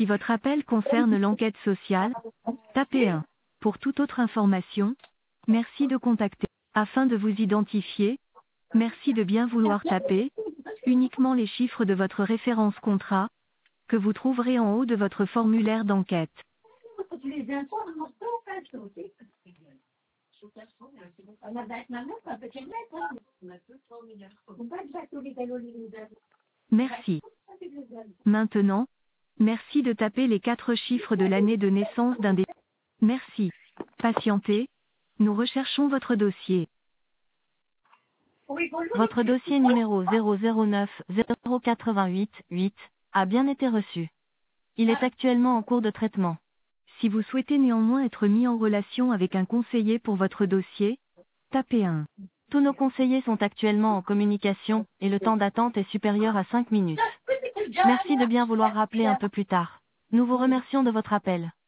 Si votre appel concerne l'enquête sociale, tapez 1. Pour toute autre information, merci de contacter. Afin de vous identifier, merci de bien vouloir taper uniquement les chiffres de votre référence contrat, que vous trouverez en haut de votre formulaire d'enquête. Merci. Maintenant, merci de taper les 4 chiffres de l'année de naissance d'un des... Merci. Patientez. Nous recherchons votre dossier. Votre dossier numéro 009-088-8 a bien été reçu. Il est actuellement en cours de traitement. Si vous souhaitez néanmoins être mis en relation avec un conseiller pour votre dossier, tapez 1. Tous nos conseillers sont actuellement en communication, et le temps d'attente est supérieur à 5 minutes. Merci de bien vouloir rappeler un peu plus tard. Nous vous remercions de votre appel.